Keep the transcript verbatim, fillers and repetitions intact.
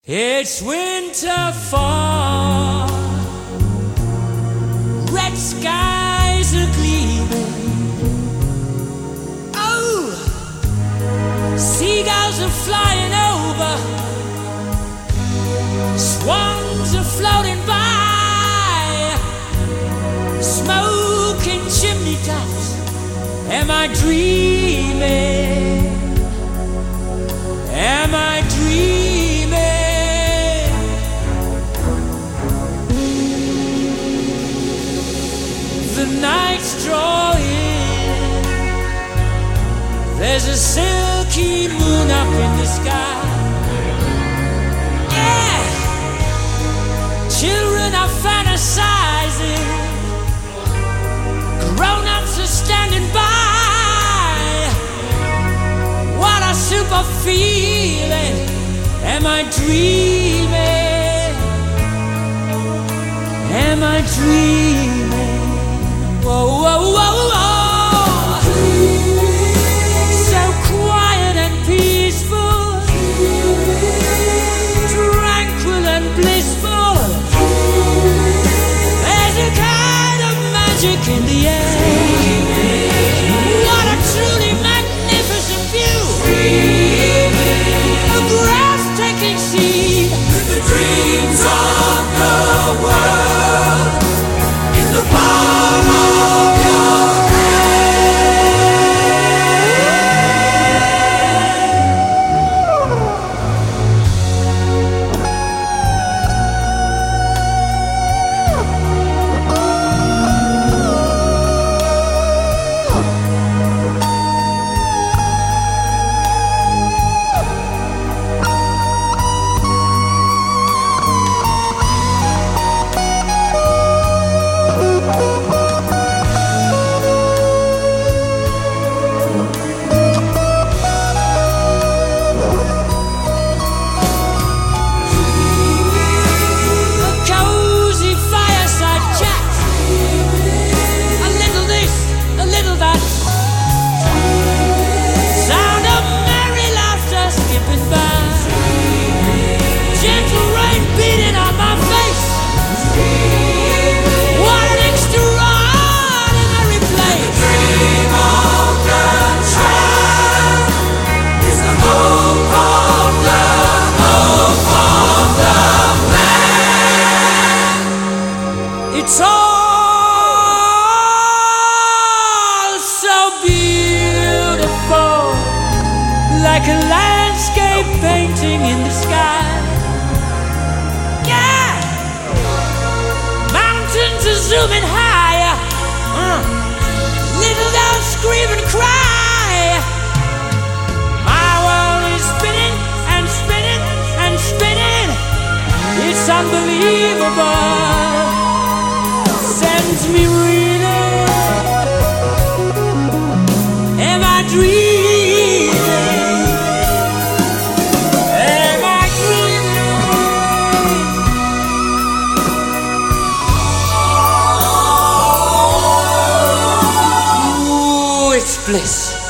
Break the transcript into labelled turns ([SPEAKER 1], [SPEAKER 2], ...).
[SPEAKER 1] It's winter fall, red skies are gleaming. Oh, seagulls are flying over, swans are floating by, smoking chimney tops. Am I dreaming? Am I dreaming? The night's drawing, there's a silky moon up in the sky. Yeah, children are fantasizing, grown-ups are standing by. What a super feeling. Am I dreaming? Am I dreaming? Whoa, whoa, whoa, whoa. So quiet and peaceful, tranquil and blissful. There's a kind of magic in the air. What a truly magnificent view. A breathtaking scene. The dreams of the world in the palm of your it's all so beautiful, like a landscape painting in the sky. Yeah, mountains are zooming higher, uh. Little dogs scream and cry. My world is spinning and spinning and spinning. It's unbelievable. Sends me reeling. Am I dreaming? Am I dreaming? Ooh, it's bliss.